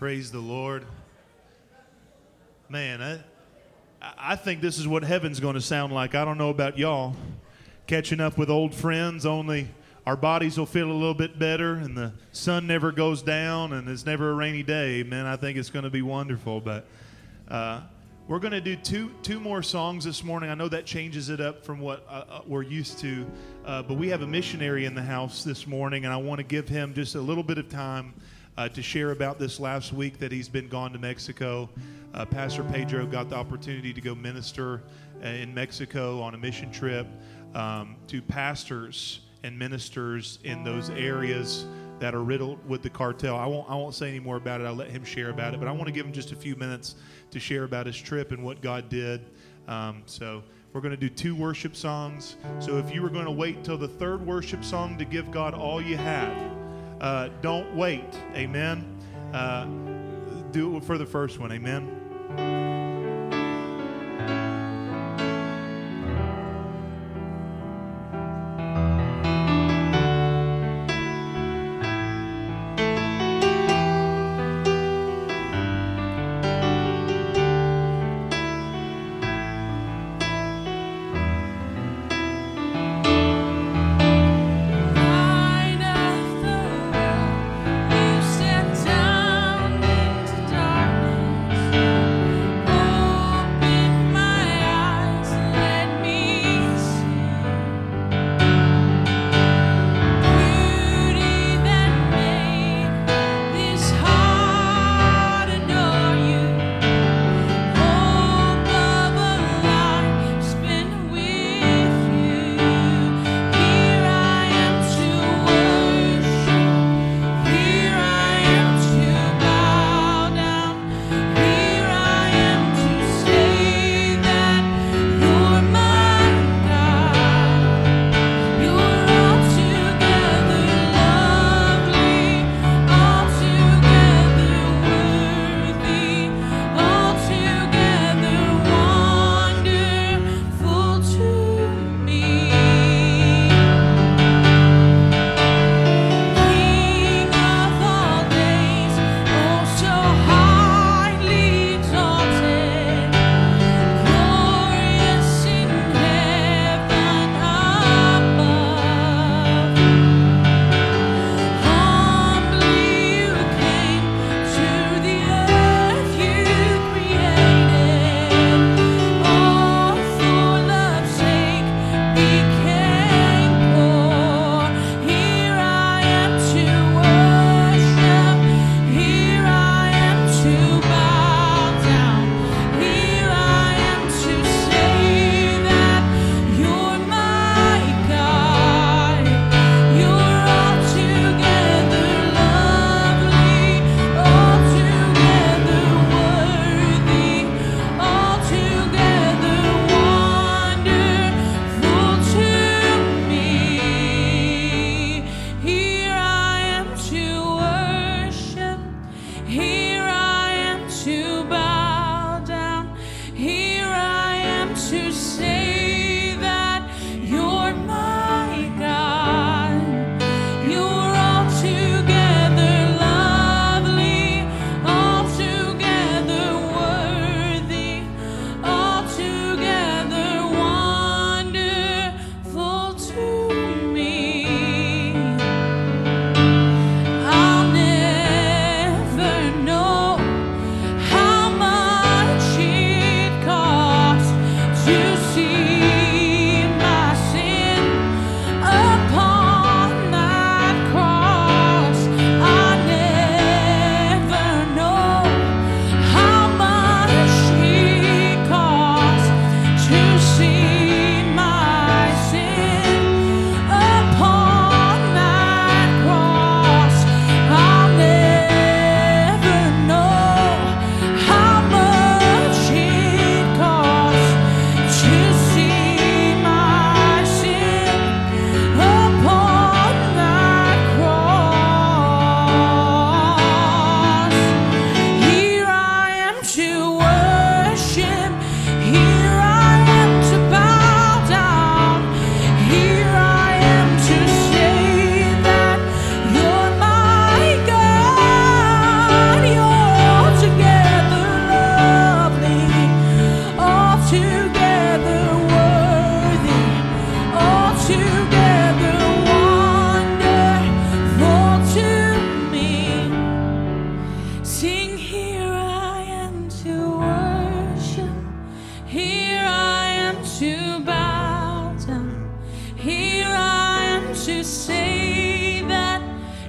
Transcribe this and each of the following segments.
Praise the Lord. Man, I think this is what heaven's going to sound like. I don't know about y'all. Catching up with old friends, only our bodies will feel a little bit better, and the sun never goes down, and it's never a rainy day. Man, I think it's going to be wonderful. But we're going to do two more songs this morning. I know that changes it up from what we're used to, but we have a missionary in the house this morning, and I want to give him just a little bit of time to share about this last week that he's been gone to Mexico. Pastor Pedro got the opportunity to go minister in Mexico on a mission trip to pastors and ministers in those areas that are riddled with the cartel. I won't say any more about it. I'll let him share about it, but I want to give him just a few minutes to share about his trip and what God did. So we're going to do 2 worship songs. So if you were going to wait till the 3rd worship song to give God all you have, don't wait. Amen. Do it for the first one. Amen. Down into darkness.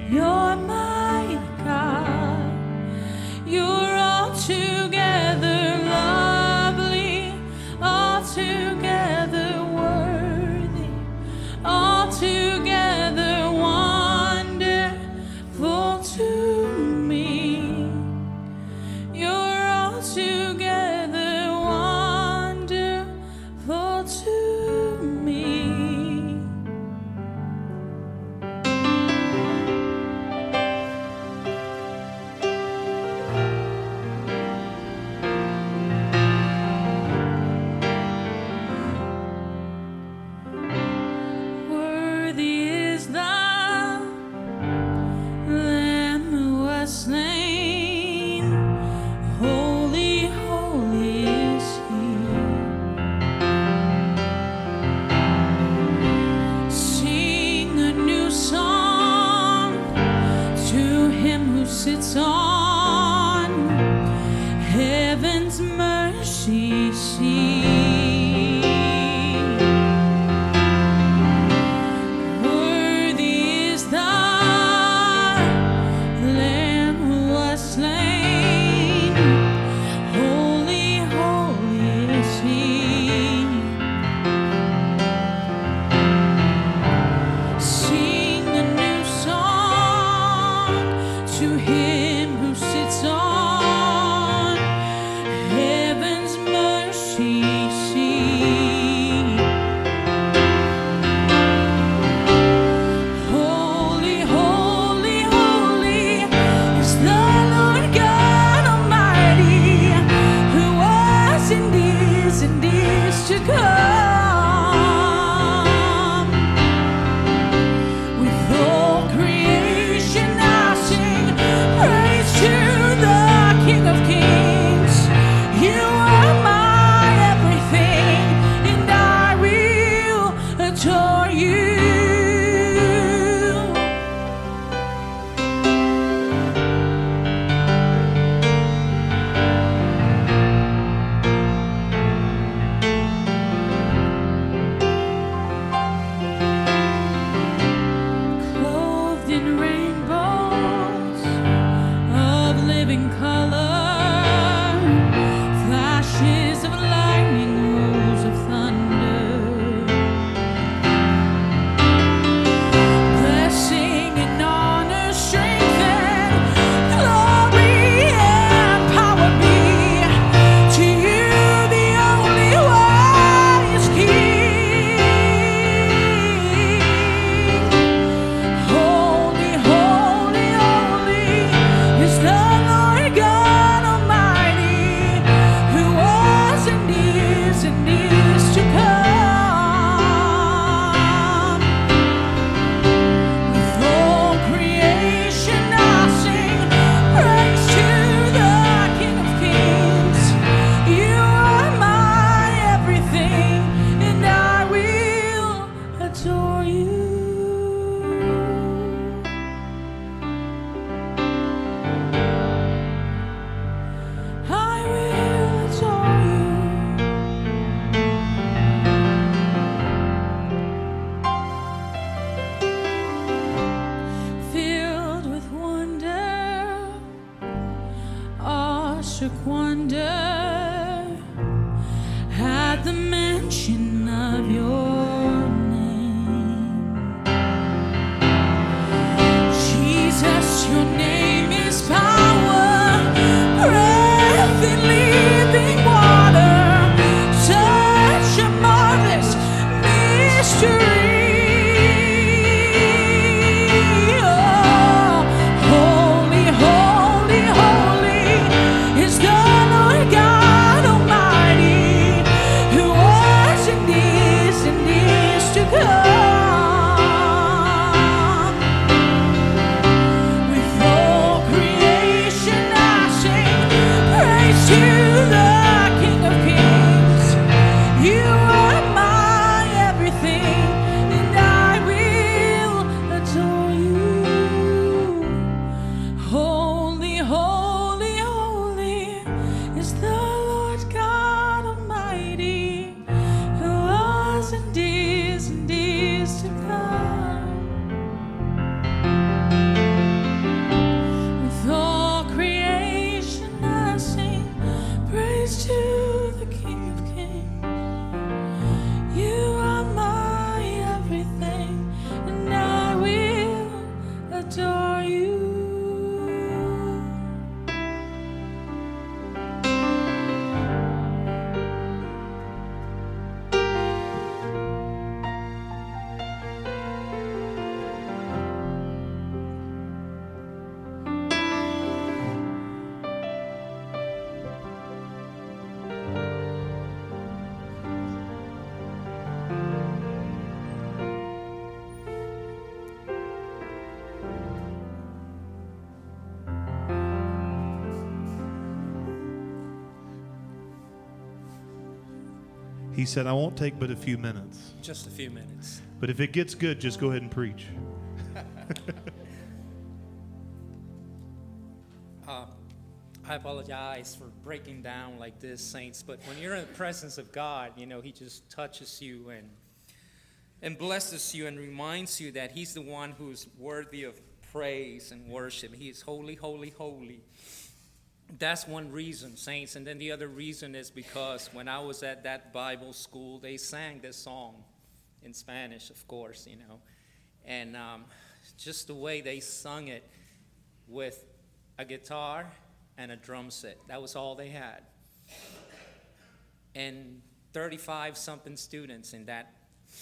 You're my God. You're altogether lovely, altogether worthy, altogether wonderful to me. You're altogether wonderful to me. Worthy is the Lamb who was slain. Holy, holy is He. Sing a new song to Him who sits on heaven's mercy seat. Worthy is the Lamb who was slain. Holy, holy is He. Sing a new song to Him who sits on heaven's mercy seat. Holy, holy, holy is the Lord God Almighty, who was and is to come. With all creation I sing praise to the King of Kings. You are my everything, and I will adore you. Clothed in rainbows of living color, flashes of lightning, rolls of thunder. Blessing and honor, strength and glory and power be to you, the only wise King. Holy, holy, holy is the Lord God Almighty, who was and is to come. With all creation I sing praise to the King of Kings. You are my everything, and I will adore you. I will adore you. Filled with wonder, awestruck wonder, at the mention of your name. Jesus, your name is power, breath and living water, such a marvelous mystery. Oh, holy, holy, holy is the Lord God Almighty, who was and is to come. With all He said, I won't take but a few minutes. Just a few minutes. But if it gets good, just go ahead and preach. I apologize for breaking down like this, saints, but when you're in the presence of God, you know, He just touches you and blesses you and reminds you that He's the one who's worthy of praise and worship. He is holy, holy, holy. That's one reason, saints. And then the other reason is because when I was at that Bible school, they sang this song in Spanish, of course, you know. And just the way they sung it with a guitar and a drum set. That was all they had. And 35-something students in that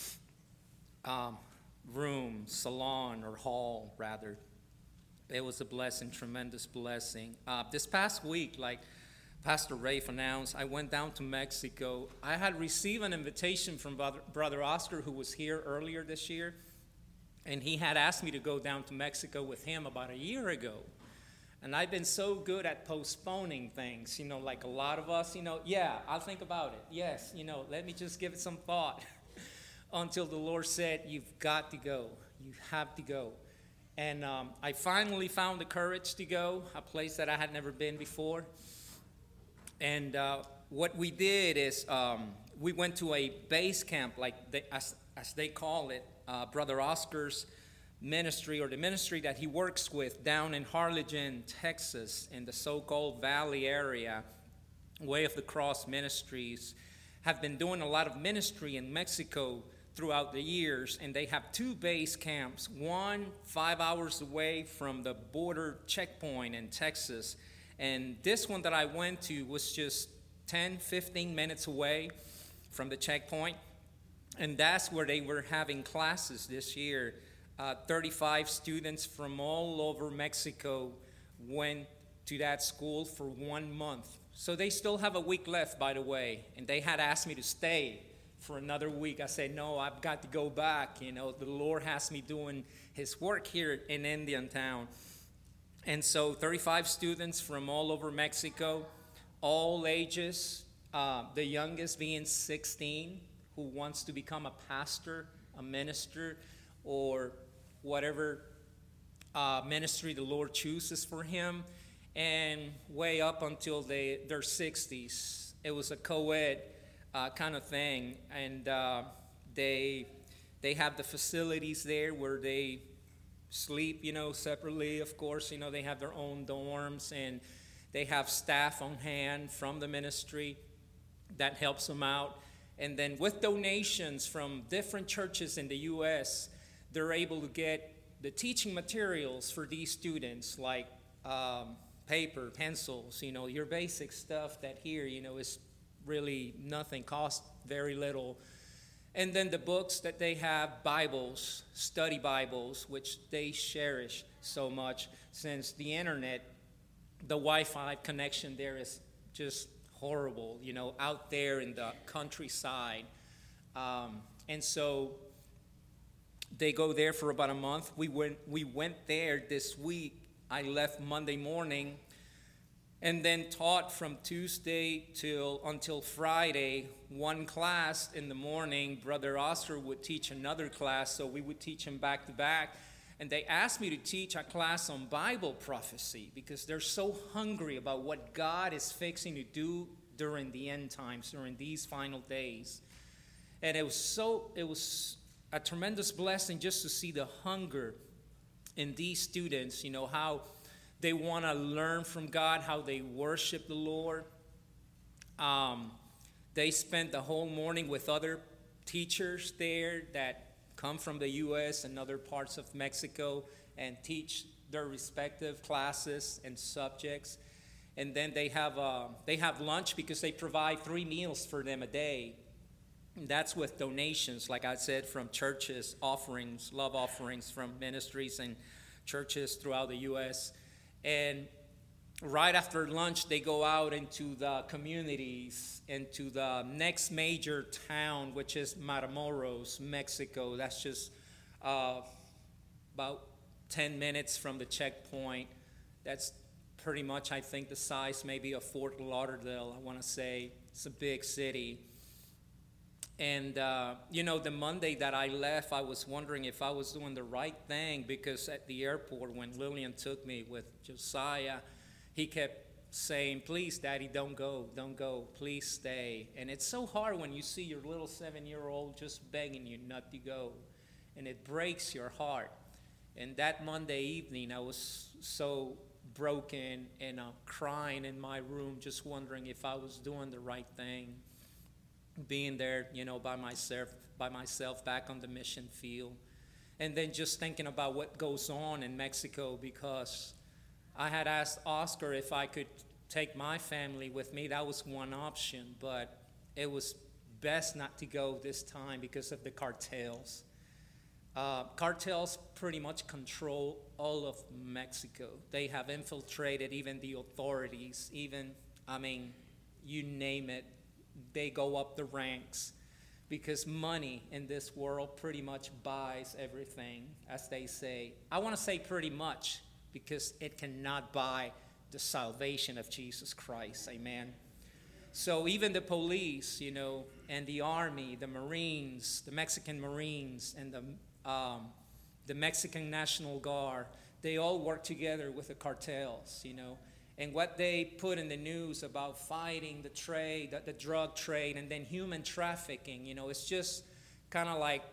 room, salon, or hall, rather. It was a blessing, tremendous blessing. This past week, like Pastor Rafe announced, I went down to Mexico. I had received an invitation from Brother Oscar, who was here earlier this year, and he had asked me to go down to Mexico with him about a year ago. And I've been so good at postponing things, you know, like a lot of us, you know, yeah, I'll think about it. Yes, you know, let me just give it some thought until the Lord said, you've got to go. You have to go. And I finally found the courage to go, a place that I had never been before. And what we did is we went to a base camp, like as they call it, Brother Oscar's ministry, or the ministry that he works with down in Harlingen, Texas, in the so-called Valley area. Way of the Cross Ministries have been doing a lot of ministry in Mexico throughout the years, and they have two base camps, one 5 hours away from the border checkpoint in Texas, and this one that I went to was just 10-15 minutes away from the checkpoint, and that's where they were having classes this year. 35 students from all over Mexico went to that school for 1 month. So they still have a week left, by the way, and they had asked me to stay for another week. I said, no, I've got to go back. You know, the Lord has me doing His work here in Indiantown. And so 35 students from all over Mexico, all ages, the youngest being 16, who wants to become a pastor, a minister, or whatever ministry the Lord chooses for him, and way up until their 60s. It was a co-ed kind of thing, and they have the facilities there where they sleep, you know, separately, of course. You know, they have their own dorms, and they have staff on hand from the ministry that helps them out. And then with donations from different churches in the U.S., they're able to get the teaching materials for these students, like paper, pencils, you know, your basic stuff that here, you know, is really nothing, costs very little. And then the books that they have, Bibles, study Bibles, which they cherish so much, since the internet, the Wi-Fi connection there is just horrible, you know, out there in the countryside. And so they go there for about a month. We went there this week. I left Monday morning and then taught from Tuesday until Friday, one class in the morning. Brother Oscar would teach another class, so we would teach them back to back. And they asked me to teach a class on Bible prophecy because they're so hungry about what God is fixing to do during the end times, during these final days. And it was a tremendous blessing just to see the hunger in these students, you know, how they want to learn from God, how they worship the Lord. They spent the whole morning with other teachers there that come from the U.S. and other parts of Mexico and teach their respective classes and subjects. And then they have lunch because they provide 3 meals for them a day. And that's with donations, like I said, from churches, offerings, love offerings from ministries and churches throughout the U.S. And right after lunch, they go out into the communities, into the next major town, which is Matamoros, Mexico. That's just about 10 minutes from the checkpoint. That's pretty much, I think, the size maybe of Fort Lauderdale, I want to say. It's a big city. And, the Monday that I left, I was wondering if I was doing the right thing, because at the airport, when Lillian took me with Josiah, he kept saying, please, Daddy, don't go, please stay. And it's so hard when you see your little 7-year-old just begging you not to go, and it breaks your heart. And that Monday evening, I was so broken and crying in my room, just wondering if I was doing the right thing, being there, by myself back on the mission field. And then just thinking about what goes on in Mexico, because I had asked Oscar if I could take my family with me. That was one option, but it was best not to go this time because of the cartels. Cartels pretty much control all of Mexico. They have infiltrated even the authorities, you name it, they go up the ranks, because money in this world pretty much buys everything, as they say. I want to say pretty much, because it cannot buy the salvation of Jesus Christ. Amen. So even the police, and the army, the Marines, the Mexican Marines, and the Mexican National Guard, they all work together with the cartels, And what they put in the news about fighting the trade, the drug trade, and then human trafficking, it's just kind of like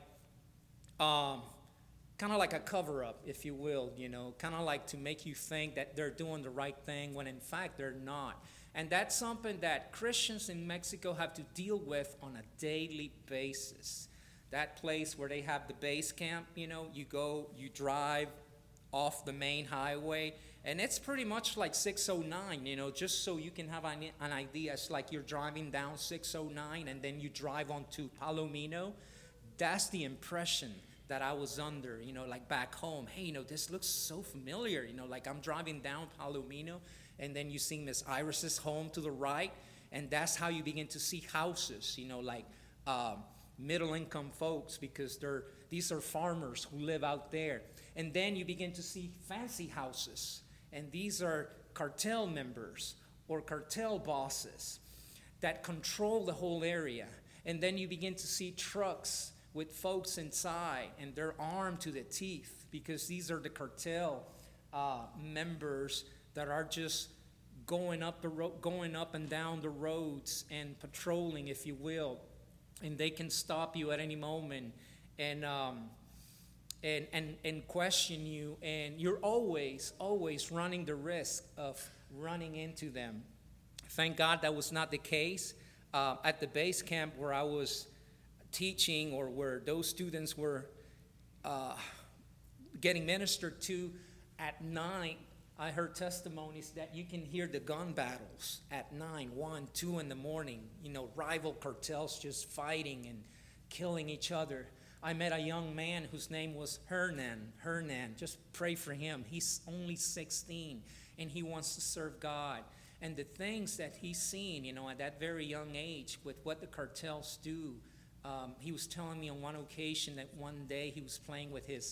a cover-up, if you will, kind of like to make you think that they're doing the right thing when in fact they're not. And that's something that Christians in Mexico have to deal with on a daily basis. That place where they have the base camp, you go, you drive off the main highway, and it's pretty much like 609, just so you can have an idea. It's like you're driving down 609 and then you drive onto Palomino. That's the impression that I was under, like back home. Hey, this looks so familiar, like I'm driving down Palomino, and then you see Miss Iris's home to the right, and that's how you begin to see houses, like middle-income folks, because these are farmers who live out there. And then you begin to see fancy houses, and these are cartel members or cartel bosses that control the whole area. And then you begin to see trucks with folks inside, and they're armed to the teeth, because these are the cartel members that are just going up and down the roads and patrolling, if you will, and they can stop you at any moment and question you, and you're always running the risk of running into them. Thank God that was not the case at the base camp where I was teaching, or where those students were getting ministered to. At night, I heard testimonies that you can hear the gun battles at 9, 1, 2 in the morning, rival cartels just fighting and killing each other. I met a young man whose name was Hernan, just pray for him. He's only 16, and he wants to serve God. And the things that he's seen, at that very young age with what the cartels do. He was telling me on one occasion that one day he was playing with his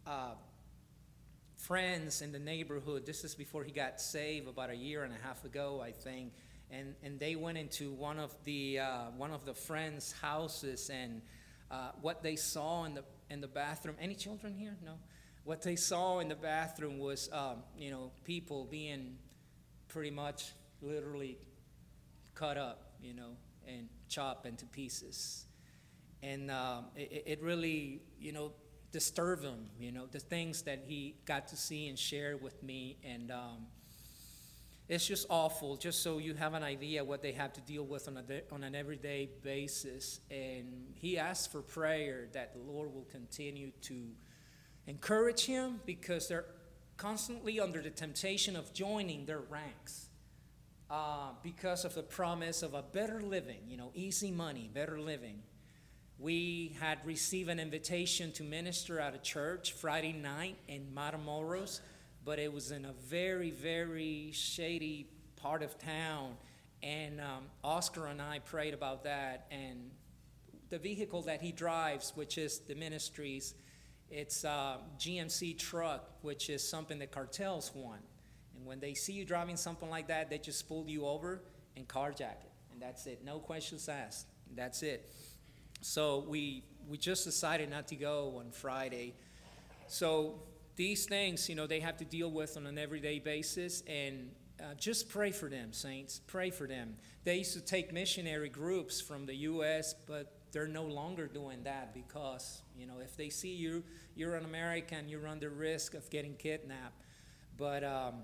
friends in the neighborhood. This is before he got saved, about 1.5 years ago, I think. And they went into one of the friends' houses, and what they saw in the bathroom. Any children here? No. What they saw in the bathroom was people being pretty much literally cut up, and chopped into pieces. And it really, disturbed him, the things that he got to see and share with me. And it's just awful, just so you have an idea what they have to deal with on an everyday basis. And he asked for prayer that the Lord will continue to encourage him, because they're constantly under the temptation of joining their ranks because of the promise of a better living, easy money, better living. We had received an invitation to minister at a church Friday night in Matamoros, but it was in a very, very shady part of town. And Oscar and I prayed about that. And the vehicle that he drives, which is the ministry's, it's a GMC truck, which is something that cartels want. And when they see you driving something like that, they just pull you over and carjack it. And that's it. No questions asked. That's it. So we just decided not to go on Friday. So these things, they have to deal with on an everyday basis, and just pray for them, saints. Pray for them. They used to take missionary groups from the U.S., but they're no longer doing that because, if they see you're an American, you're under risk of getting kidnapped. But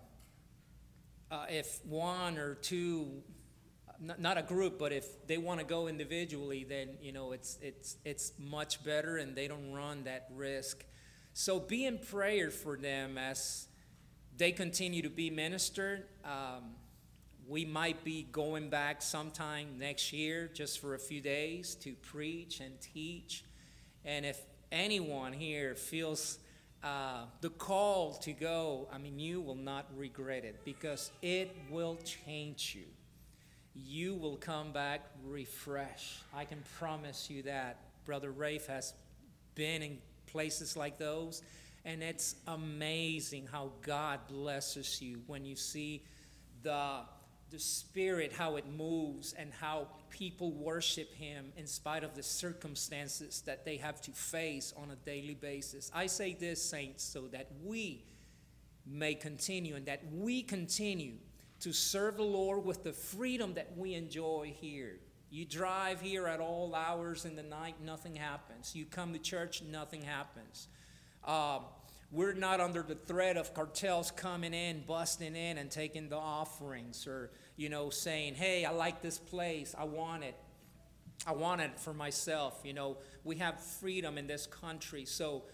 if one or two, not a group, but if they want to go individually, then, it's much better and they don't run that risk. So be in prayer for them as they continue to be ministered. We might be going back sometime next year just for a few days to preach and teach. And if anyone here feels the call to go, you will not regret it because it will change you. You will come back refreshed. I can promise you that. Brother Rafe has been in places like those, and it's amazing how God blesses you when you see the Spirit, how it moves, and how people worship Him in spite of the circumstances that they have to face on a daily basis. I say this, saints, so that we may continue and that we continue to serve the Lord with the freedom that we enjoy here. You drive here at all hours in the night, nothing happens. You come to church, nothing happens. We're not under the threat of cartels coming in, busting in, and taking the offerings, or, saying, hey, I like this place, I want it for myself. We have freedom in this country. So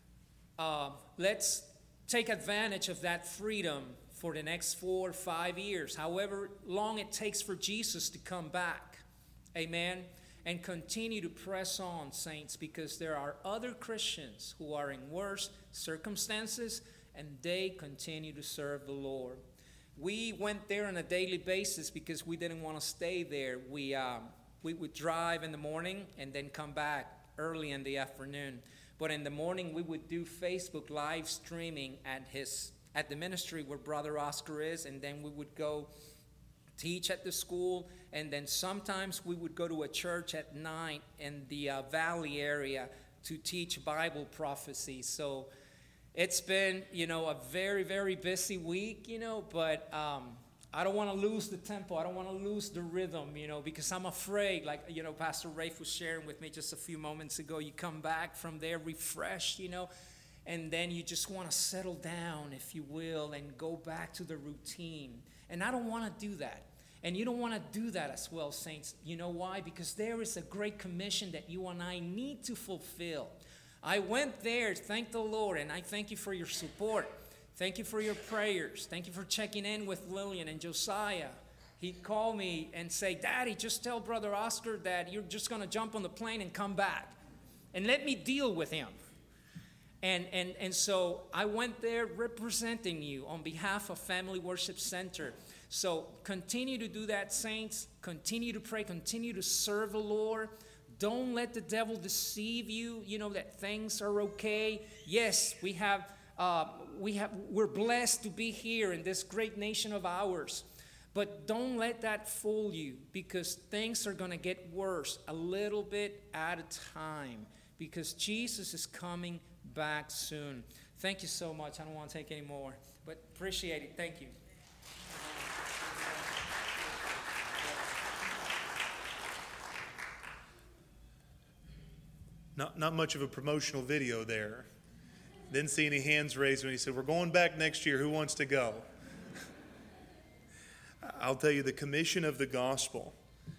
let's take advantage of that freedom for the next 4 or 5 years, however long it takes for Jesus to come back. Amen. And continue to press on, saints, because there are other Christians who are in worse circumstances, and they continue to serve the Lord. We went there on a daily basis because we didn't want to stay there. We would drive in the morning and then come back early in the afternoon. But in the morning, we would do Facebook live streaming at the ministry where Brother Oscar is, and then we would go teach at the school, and then sometimes we would go to a church at night in the Valley area to teach Bible prophecy. So it's been, a very, very busy week, but I don't want to lose the tempo. I don't want to lose the rhythm, because I'm afraid, like, Pastor Rafe was sharing with me just a few moments ago, you come back from there refreshed, and then you just want to settle down, if you will, and go back to the routine. And I don't want to do that. And you don't want to do that as well, saints. You know why? Because there is a great commission that you and I need to fulfill. I went there, thank the Lord, and I thank you for your support. Thank you for your prayers. Thank you for checking in with Lillian and Josiah. He'd call me and say, Daddy, just tell Brother Oscar that you're just going to jump on the plane and come back. And let me deal with him. And so I went there representing you on behalf of Family Worship Center. So continue to do that, saints. Continue to pray. Continue to serve the Lord. Don't let the devil deceive you, that things are okay. Yes, we're blessed to be here in this great nation of ours. But don't let that fool you, because things are going to get worse a little bit at a time, because Jesus is coming back soon. Thank you so much. I don't want to take any more, but appreciate it. Thank you. Not much of a promotional video there. Didn't see any hands raised when he said, we're going back next year. Who wants to go? I'll tell you, the commission of the gospel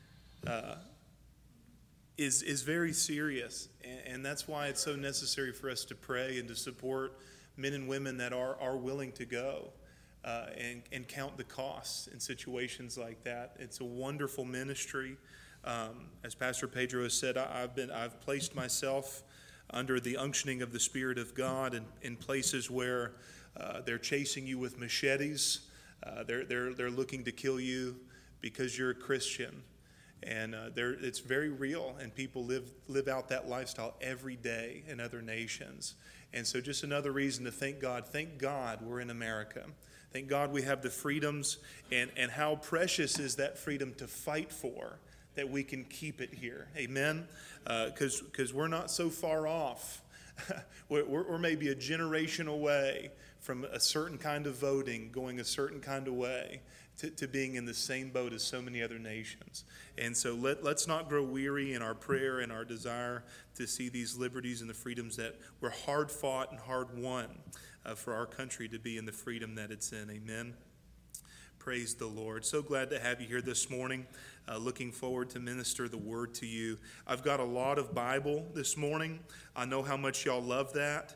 is very serious. And that's why it's so necessary for us to pray and to support men and women that are willing to go and count the costs in situations like that. It's a wonderful ministry. As Pastor Pedro has said, I've placed myself under the unctioning of the Spirit of God in places where they're chasing you with machetes. They're looking to kill you because you're a Christian, and it's very real. And people live out that lifestyle every day in other nations. And so, just another reason to thank God. Thank God we're in America. Thank God we have the freedoms, and how precious is that freedom to fight for. that we can keep it here. Amen? Because we're not so far off. we're maybe a generation away from a certain kind of voting going a certain kind of way to being in the same boat as so many other nations. And so let's not grow weary in our prayer and our desire to see these liberties and the freedoms that were hard fought and hard won for our country to be in the freedom that it's in. Amen. Praise the Lord. So glad to have you here this morning. Looking forward to minister the word to you. I've got a lot of Bible this morning. I know how much y'all love that.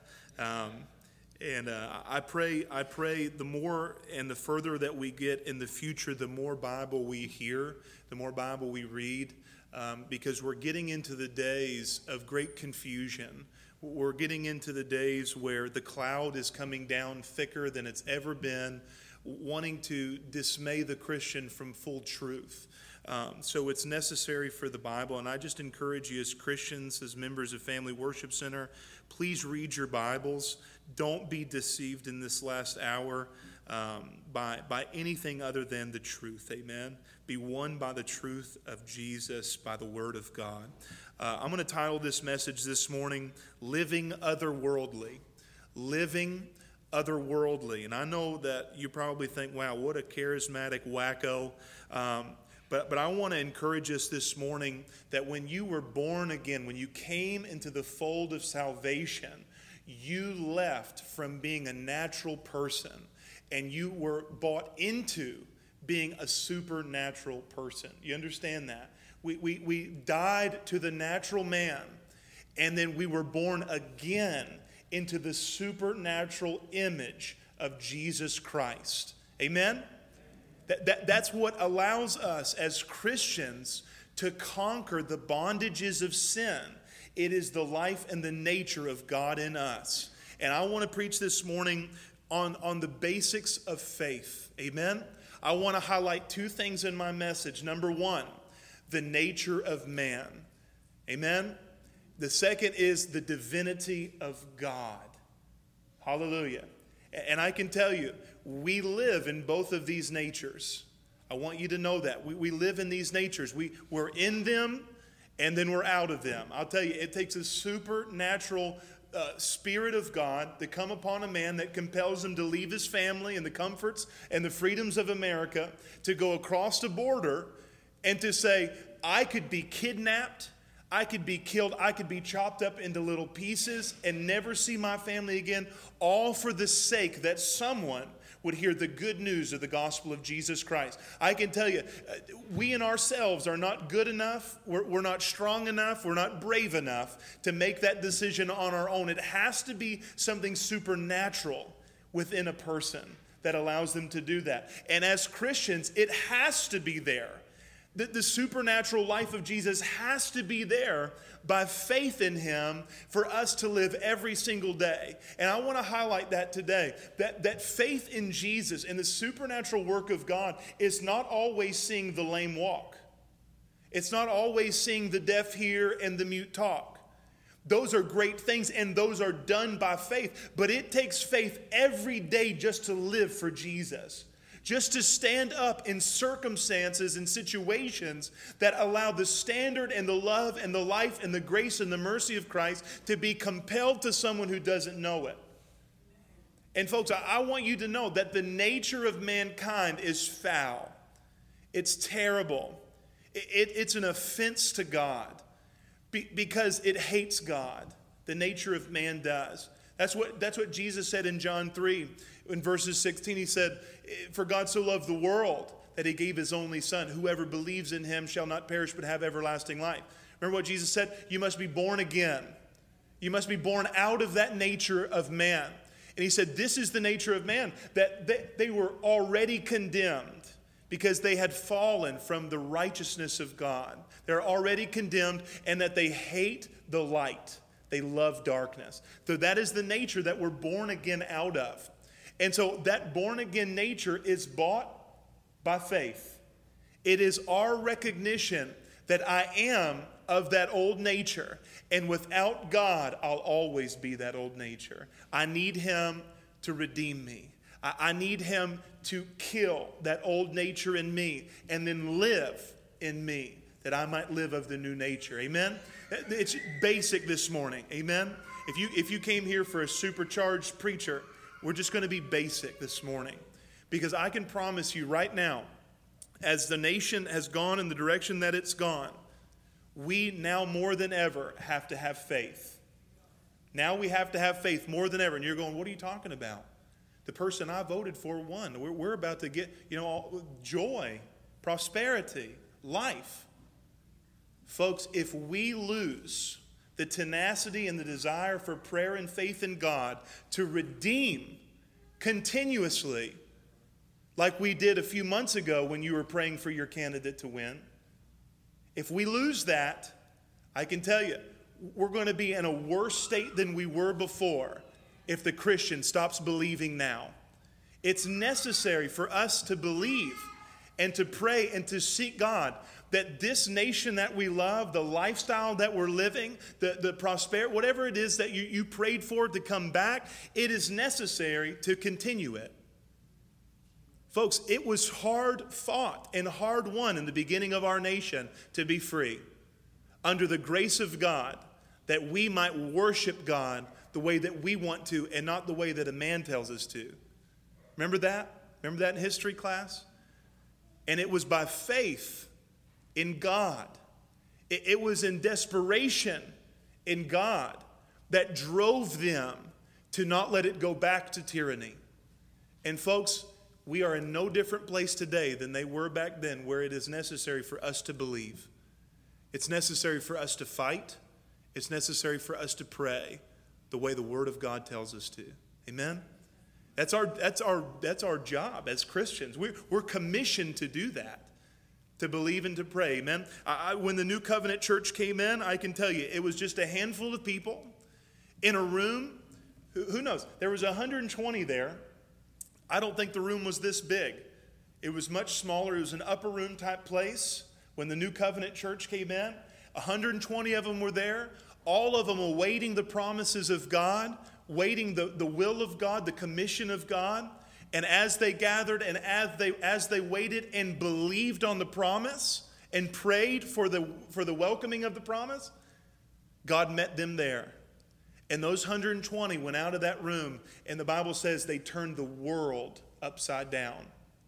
And I pray the more and the further that we get in the future, the more Bible we hear, the more Bible we read, because we're getting into the days of great confusion. We're getting into the days where the cloud is coming down thicker than it's ever been, wanting to dismay the Christian from full truth. So it's necessary for the Bible, and I just encourage you as Christians, as members of Family Worship Center, please read your Bibles. Don't be deceived in this last hour by anything other than the truth. Amen. Be won by the truth of Jesus, by the Word of God. I'm going to title this message this morning, Living Otherworldly. Living Otherworldly. And I know that you probably think, wow, what a charismatic wacko. But I want to encourage us this morning that when you were born again, when you came into the fold of salvation, you left from being a natural person and you were bought into being a supernatural person. You understand that? We died to the natural man, and then we were born again into the supernatural image of Jesus Christ. Amen? That's what allows us as Christians to conquer the bondages of sin. It is the life and the nature of God in us. And I want to preach this morning on the basics of faith. Amen? I want to highlight two things in my message. Number one, the nature of man. Amen? The second is the divinity of God. Hallelujah. And I can tell you, we live in both of these natures. I want you to know that. We live in these natures. We're in them, and then we're out of them. I'll tell you, it takes a supernatural Spirit of God to come upon a man that compels him to leave his family and the comforts and the freedoms of America to go across the border and to say, I could be kidnapped, I could be killed, I could be chopped up into little pieces and never see my family again, all for the sake that someone would hear the good news of the gospel of Jesus Christ. I can tell you, we in ourselves are not good enough, we're not strong enough, we're not brave enough to make that decision on our own. It has to be something supernatural within a person that allows them to do that. And as Christians, it has to be there. The supernatural life of Jesus has to be there by faith in him for us to live every single day. And I want to highlight that today, that faith in Jesus and the supernatural work of God is not always seeing the lame walk. It's not always seeing the deaf hear and the mute talk. Those are great things, and those are done by faith. But it takes faith every day just to live for Jesus. Just to stand up in circumstances and situations that allow the standard and the love and the life and the grace and the mercy of Christ to be compelled to someone who doesn't know it. And folks, I want you to know that the nature of mankind is foul. It's terrible. It's an offense to God because it hates God. The nature of man does. That's what Jesus said in John 3. In verses 16, he said, for God so loved the world that he gave his only son. Whoever believes in him shall not perish but have everlasting life. Remember what Jesus said? You must be born again. You must be born out of that nature of man. And he said, this is the nature of man, that they were already condemned because they had fallen from the righteousness of God. They're already condemned, and that they hate the light. They love darkness. So that is the nature that we're born again out of. And so that born again nature is bought by faith. It is our recognition that I am of that old nature. And without God, I'll always be that old nature. I need him to redeem me. I need him to kill that old nature in me and then live in me. that I might live of the new nature. Amen? It's basic this morning. Amen? If you came here for a supercharged preacher, we're just going to be basic this morning. Because I can promise you right now, as the nation has gone in the direction that it's gone, we now more than ever have to have faith. Now we have to have faith more than ever. And you're going, what are you talking about? The person I voted for won. We're about to get, joy, prosperity, life. Folks, if we lose the tenacity and the desire for prayer and faith in God to redeem continuously, like we did a few months ago when you were praying for your candidate to win, if we lose that, I can tell you, we're going to be in a worse state than we were before if the Christian stops believing now. It's necessary for us to believe and to pray and to seek God that this nation that we love, the lifestyle that we're living, the prosperity, whatever it is that you prayed for to come back, it is necessary to continue it. Folks, it was hard fought and hard won in the beginning of our nation to be free under the grace of God, that we might worship God the way that we want to and not the way that a man tells us to. Remember that? Remember that in history class? And it was by faith in God. It was in desperation in God that drove them to not let it go back to tyranny. And folks, we are in no different place today than they were back then, where it is necessary for us to believe. It's necessary for us to fight. It's necessary for us to pray the way the Word of God tells us to. Amen? That's our job as Christians. We're commissioned to do that, to believe and to pray. Amen? When the New Covenant Church came in, I can tell you, it was just a handful of people in a room. Who knows? There was 120 there. I don't think the room was this big. It was much smaller. It was an upper room type place when the New Covenant Church came in. 120 of them were there, all of them awaiting the promises of God, waiting the will of God, the commission of God. And as they gathered and as they waited and believed on the promise and prayed for the welcoming of the promise, God met them there. And those 120 went out of that room, and the Bible says they turned the world upside down.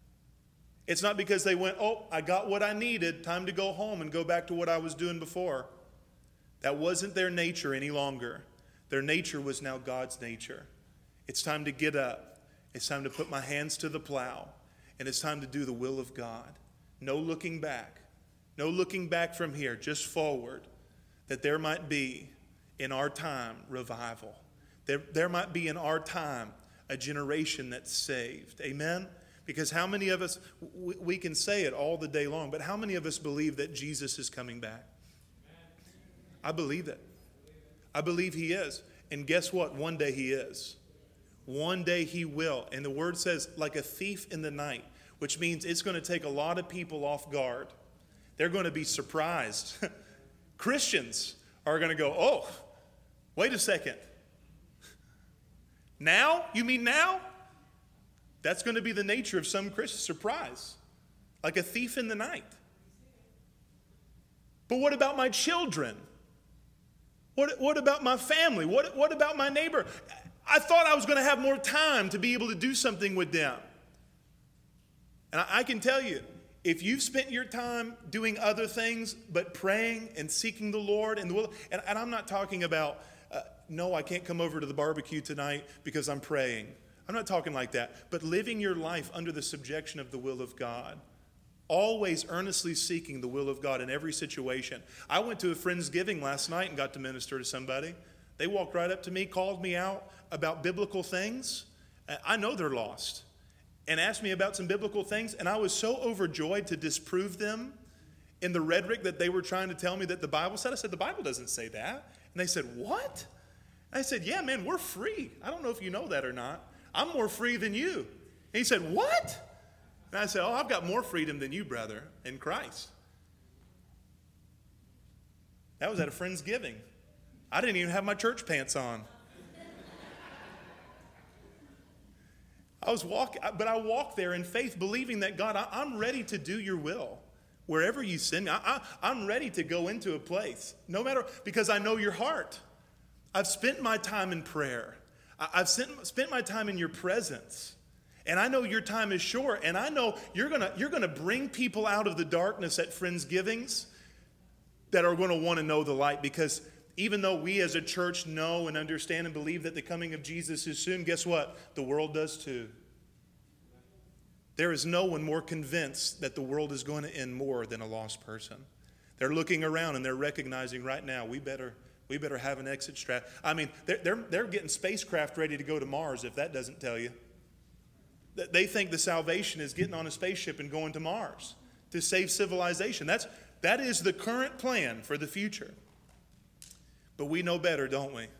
It's not because they went, oh, I got what I needed, time to go home and go back to what I was doing before. That wasn't their nature any longer. Their nature was now God's nature. It's time to get up. It's time to put my hands to the plow, and it's time to do the will of God. No looking back. No looking back from here, just forward, that there might be in our time revival. There might be in our time a generation that's saved. Amen? Because how many of us, we can say it all the day long, but how many of us believe that Jesus is coming back? I believe it. I believe he is. And guess what? One day he is. One day he will. And the word says, like a thief in the night, which means it's going to take a lot of people off guard. They're going to be surprised. Christians are going to go, oh, wait a second. Now? You mean now? That's going to be the nature of some Christians. Surprise. Like a thief in the night. But what about my children? What about my family? What about my neighbor? I thought I was going to have more time to be able to do something with them. And I can tell you, if you've spent your time doing other things but praying and seeking the Lord and the will, and I'm not talking about, no, I can't come over to the barbecue tonight because I'm praying. I'm not talking like that. But living your life under the subjection of the will of God. Always earnestly seeking the will of God in every situation. I went to a Friendsgiving last night and got to minister to somebody. They walked right up to me, called me out about biblical things. I know they're lost. And asked me about some biblical things. And I was so overjoyed to disprove them in the rhetoric that they were trying to tell me that the Bible said. I said, the Bible doesn't say that. And they said, what? I said, yeah, man, we're free. I don't know if you know that or not. I'm more free than you. And he said, what? And I said, oh, I've got more freedom than you, brother, in Christ. That was at a Friendsgiving. I didn't even have my church pants on. I walked there in faith, believing that, God, I'm ready to do your will. Wherever you send me, I'm ready to go into a place, no matter, because I know your heart. I've spent my time in prayer. I've spent my time in your presence. And I know your time is short, and I know you're gonna bring people out of the darkness at Friendsgivings that are going to want to know the light, because even though we as a church know and understand and believe that the coming of Jesus is soon, guess what? The world does too. There is no one more convinced that the world is going to end more than a lost person. They're looking around and they're recognizing right now, we better have an exit strat. I mean, they're getting spacecraft ready to go to Mars, if that doesn't tell you. They think the salvation is getting on a spaceship and going to Mars to save civilization. That is the current plan for the future. But we know better, don't we?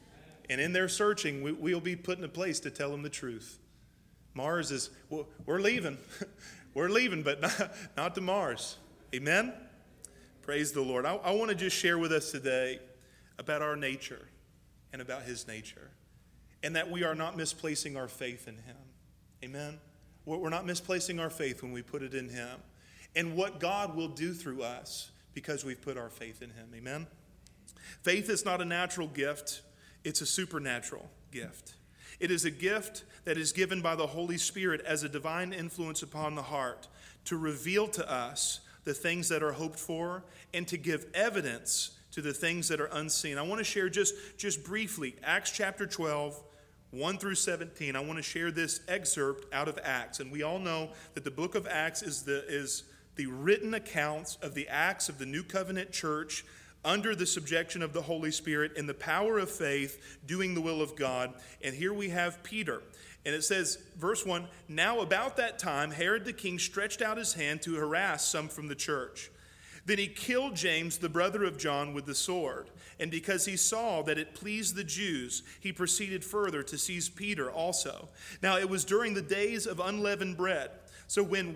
And in their searching, we'll be put in a place to tell them the truth. Mars is, we're leaving. We're leaving, but not to Mars. Amen? Praise the Lord. I want to just share with us today about our nature and about his nature, and that we are not misplacing our faith in him. Amen? We're not misplacing our faith when we put it in him, and what God will do through us because we've put our faith in him. Amen? Faith is not a natural gift. It's a supernatural gift. It is a gift that is given by the Holy Spirit as a divine influence upon the heart to reveal to us the things that are hoped for and to give evidence to the things that are unseen. I want to share just briefly Acts chapter 12, 1 through 17. I want to share this excerpt out of Acts. And we all know that the book of Acts is the written accounts of the acts of the New Covenant church under the subjection of the Holy Spirit in the power of faith, doing the will of God. And here we have Peter. And it says, verse 1, "Now about that time Herod the king stretched out his hand to harass some from the church. Then he killed James, the brother of John, with the sword. And because he saw that it pleased the Jews, he proceeded further to seize Peter also. Now it was during the days of unleavened bread. So when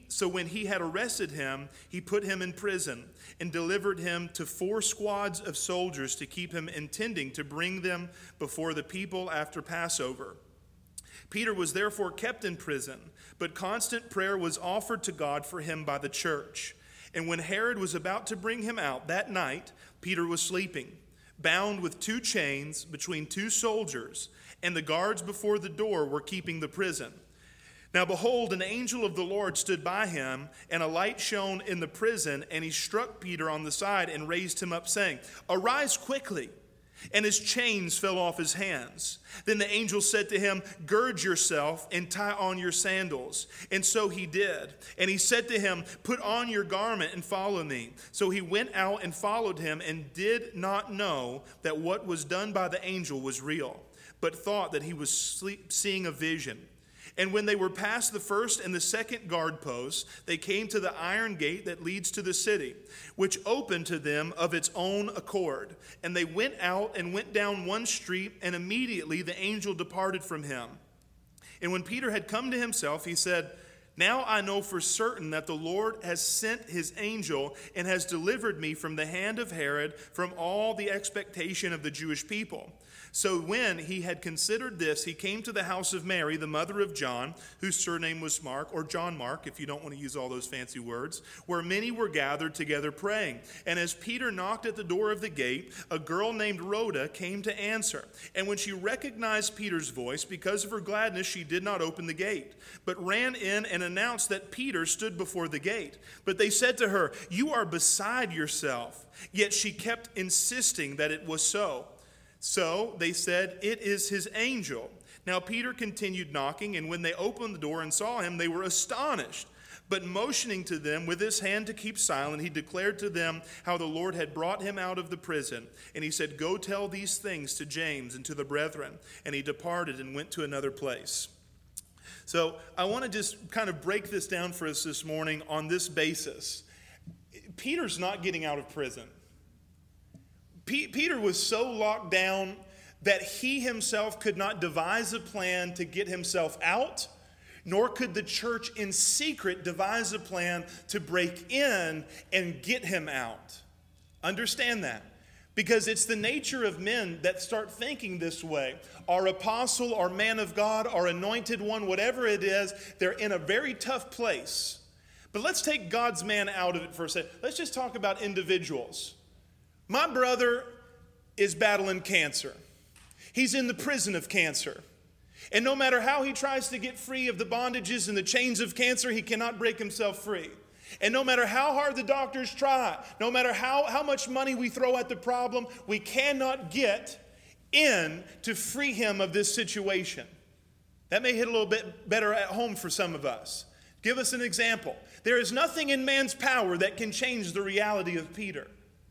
he had arrested him, he put him in prison and delivered him to 4 squads of soldiers to keep him, intending to bring them before the people after Passover. Peter was therefore kept in prison, but constant prayer was offered to God for him by the church. And when Herod was about to bring him out that night, Peter was sleeping, bound with 2 chains between 2 soldiers, and the guards before the door were keeping the prison. Now behold, an angel of the Lord stood by him, and a light shone in the prison, and he struck Peter on the side and raised him up, saying, 'Arise quickly.' And his chains fell off his hands. Then the angel said to him, 'Gird yourself and tie on your sandals.' And so he did. And he said to him, 'Put on your garment and follow me.' So he went out and followed him, and did not know that what was done by the angel was real, but thought that he was seeing a vision. And when they were past the first and the second guard posts, they came to the iron gate that leads to the city, which opened to them of its own accord. And they went out and went down one street, and immediately the angel departed from him. And when Peter had come to himself, he said, 'Now I know for certain that the Lord has sent his angel and has delivered me from the hand of Herod, from all the expectation of the Jewish people.' So when he had considered this, he came to the house of Mary, the mother of John, whose surname was Mark, or John Mark, if you don't want to use all those fancy words, where many were gathered together praying. And as Peter knocked at the door of the gate, a girl named Rhoda came to answer. And when she recognized Peter's voice, because of her gladness, she did not open the gate, but ran in and announced that Peter stood before the gate. But they said to her, 'You are beside yourself.' Yet she kept insisting that it was so. So they said, 'It is his angel.' Now Peter continued knocking, and when they opened the door and saw him, they were astonished. But motioning to them with his hand to keep silent, he declared to them how the Lord had brought him out of the prison. And he said, 'Go tell these things to James and to the brethren.' And he departed and went to another place." So I want to just kind of break this down for us this morning on this basis. Peter's not getting out of prison. Peter was so locked down that he himself could not devise a plan to get himself out, nor could the church in secret devise a plan to break in and get him out. Understand that. Because it's the nature of men that start thinking this way. Our apostle, our man of God, our anointed one, whatever it is, they're in a very tough place. But let's take God's man out of it for a second. Let's just talk about individuals. My brother is battling cancer. He's in the prison of cancer. And no matter how he tries to get free of the bondages and the chains of cancer, he cannot break himself free. And no matter how hard the doctors try, no matter how much money we throw at the problem, we cannot get in to free him of this situation. That may hit a little bit better at home for some of us. Give us an example. There is nothing in man's power that can change the reality of Peter.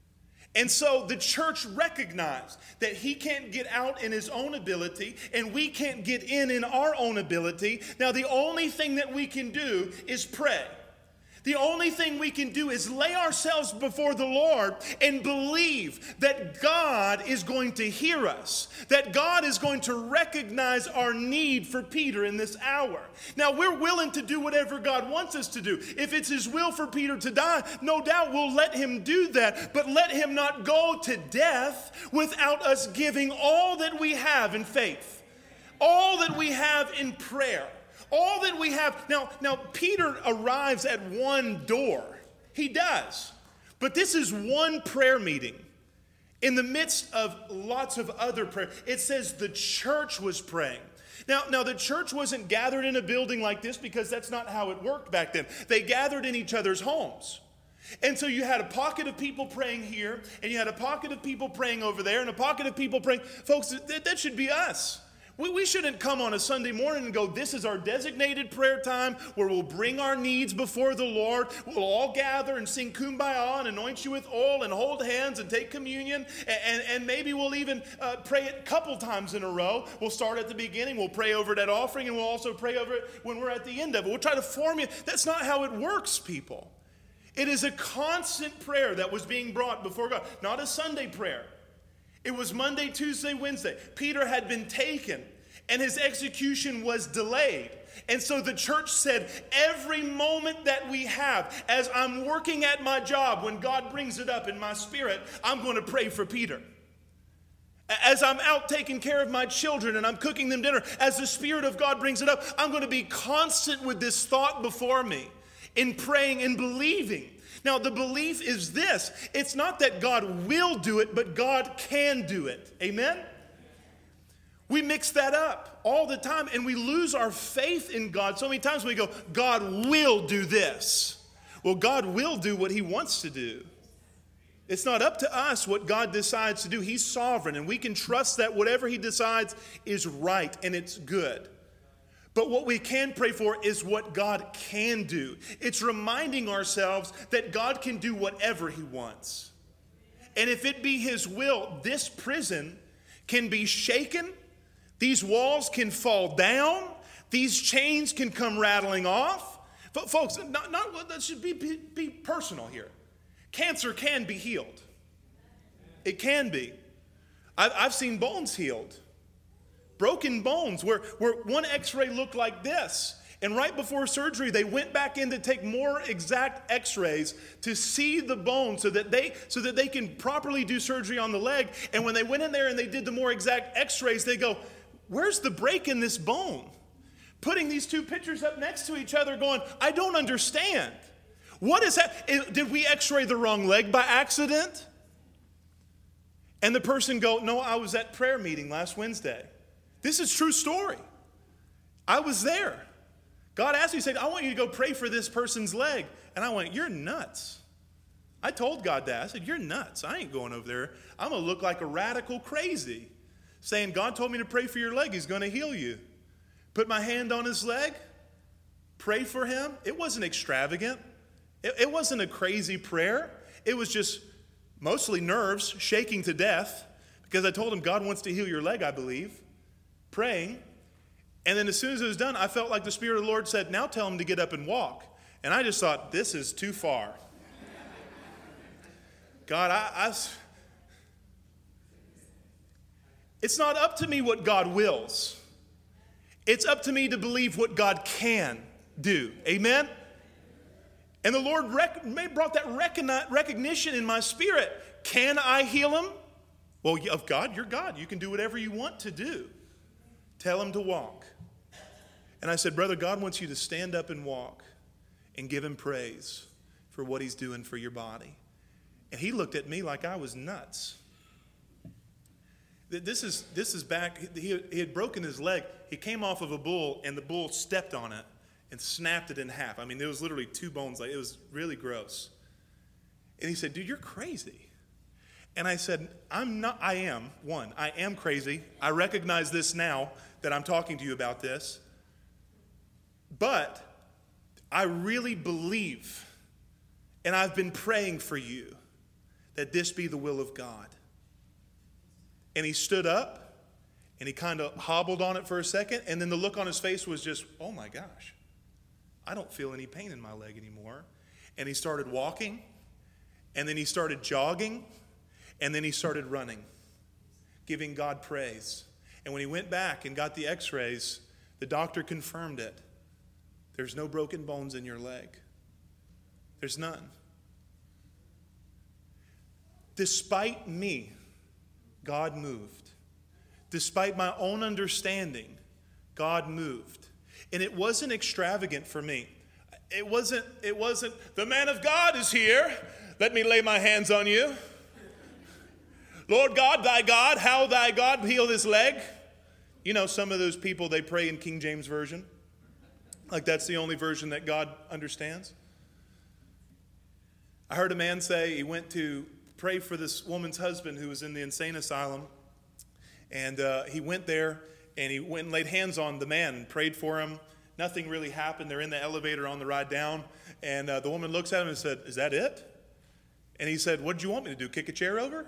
And so the church recognized that he can't get out in his own ability, and we can't get in our own ability. Now, the only thing that we can do is pray. The only thing we can do is lay ourselves before the Lord and believe that God is going to hear us, that God is going to recognize our need for Peter in this hour. Now, we're willing to do whatever God wants us to do. If it's his will for Peter to die, no doubt we'll let him do that, but let him not go to death without us giving all that we have in faith, all that we have in prayer. All that we have. Now, Peter arrives at one door. He does. But this is one prayer meeting in the midst of lots of other prayer. It says the church was praying. Now, the church wasn't gathered in a building like this because that's not how it worked back then. They gathered in each other's homes. And so you had a pocket of people praying here, and you had a pocket of people praying over there, and a pocket of people praying. Folks, that should be us. We shouldn't come on a Sunday morning and go, this is our designated prayer time where we'll bring our needs before the Lord. We'll all gather and sing Kumbaya and anoint you with oil and hold hands and take communion. And maybe we'll even pray it a couple times in a row. We'll start at the beginning. We'll pray over that offering, and we'll also pray over it when we're at the end of it. We'll try to form it. That's not how it works, people. It is a constant prayer that was being brought before God, not a Sunday prayer. It was Monday, Tuesday, Wednesday. Peter had been taken, and his execution was delayed. And so the church said, every moment that we have, as I'm working at my job, when God brings it up in my spirit, I'm going to pray for Peter. As I'm out taking care of my children and I'm cooking them dinner, as the Spirit of God brings it up, I'm going to be constant with this thought before me in praying and believing. Now, the belief is this. It's not that God will do it, but God can do it. Amen? We mix that up all the time, and we lose our faith in God. So many times we go, God will do this. Well, God will do what he wants to do. It's not up to us what God decides to do. He's sovereign, and we can trust that whatever he decides is right and it's good. But what we can pray for is what God can do. It's reminding ourselves that God can do whatever he wants. And if it be his will, this prison can be shaken. These walls can fall down. These chains can come rattling off. But folks, that should be personal here. Cancer can be healed. It can be. I've seen bones healed. Broken bones where one x-ray looked like this. And right before surgery, they went back in to take more exact x-rays to see the bone so that they can properly do surgery on the leg. And when they went in there and they did the more exact x-rays, they go, where's the break in this bone? Putting these two pictures up next to each other going, I don't understand. What is that? Did we x-ray the wrong leg by accident? And the person go, no, I was at prayer meeting last Wednesday. This is a true story. I was there. God asked me, he said, I want you to go pray for this person's leg. And I went, you're nuts. I told God that. I said, you're nuts. I ain't going over there. I'm going to look like a radical crazy. Saying, God told me to pray for your leg. He's going to heal you. Put my hand on his leg. Pray for him. It wasn't extravagant. It wasn't a crazy prayer. It was just mostly nerves shaking to death. Because I told him, God wants to heal your leg, I believe. Praying, and then as soon as it was done, I felt like the Spirit of the Lord said, now tell him to get up and walk. And I just thought, this is too far. God, it's not up to me what God wills. It's up to me to believe what God can do. Amen? And the Lord brought that recognition in my spirit. Can I heal him? Well, of God, you're God. You can do whatever you want to do. Tell him to walk. And I said, brother, God wants you to stand up and walk. and give him praise for what he's doing for your body. And he looked at me like I was nuts. This is back, he had broken his leg. He came off of a bull, and the bull stepped on it and snapped it in half. I mean, there was literally two bones. Like, it was really gross. And he said, dude, you're crazy. And I said, I am crazy. I recognize this now that I'm talking to you about this. But I really believe, and I've been praying for you, that this be the will of God. And he stood up, and he kind of hobbled on it for a second, and then the look on his face was just, oh my gosh, I don't feel any pain in my leg anymore. And he started walking, and then he started jogging, and then he started running, giving God praise. And when he went back and got the x-rays, the doctor confirmed it. There's no broken bones in your leg. There's none. Despite me, God moved. Despite my own understanding, God moved. And it wasn't extravagant for me. It wasn't, the man of God is here. Let me lay my hands on you. Lord God, thy God, how thy God heal this leg. You know, some of those people, they pray in King James Version. Like that's the only version that God understands. I heard a man say he went to pray for this woman's husband who was in the insane asylum. And he went there and he went and laid hands on the man and prayed for him. Nothing really happened. They're in the elevator on the ride down. And the woman looks at him and said, is that it? And he said, what did you want me to do, kick a chair over?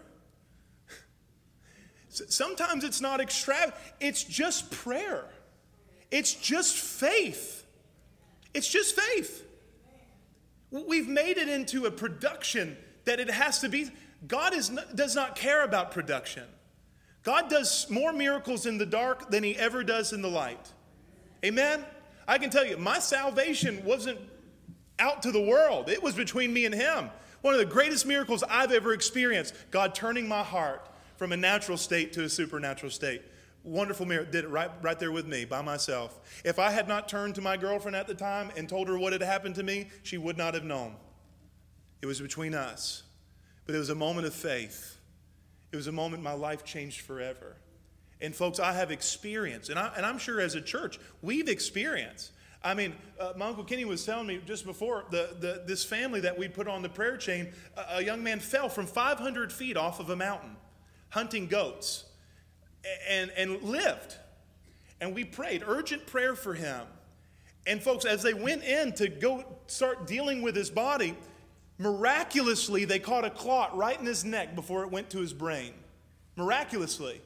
Sometimes it's not extravagant. It's just prayer. It's just faith. It's just faith. We've made it into a production that it has to be. God does not care about production. God does more miracles in the dark than he ever does in the light. Amen? I can tell you, my salvation wasn't out to the world. It was between me and him. One of the greatest miracles I've ever experienced, God turning my heart from a natural state to a supernatural state. Wonderful miracle. Did it right there with me by myself. If I had not turned to my girlfriend at the time and told her what had happened to me, she would not have known. It was between us. But it was a moment of faith. It was a moment my life changed forever. And folks, I have experienced, and I'm sure as a church, we've experienced. I mean, my Uncle Kenny was telling me just before, this family that we put on the prayer chain, a young man fell from 500 feet off of a mountain, hunting goats, and lived. And we prayed, urgent prayer for him. And folks, as they went in to go start dealing with his body, miraculously, they caught a clot right in his neck before it went to his brain. Miraculously.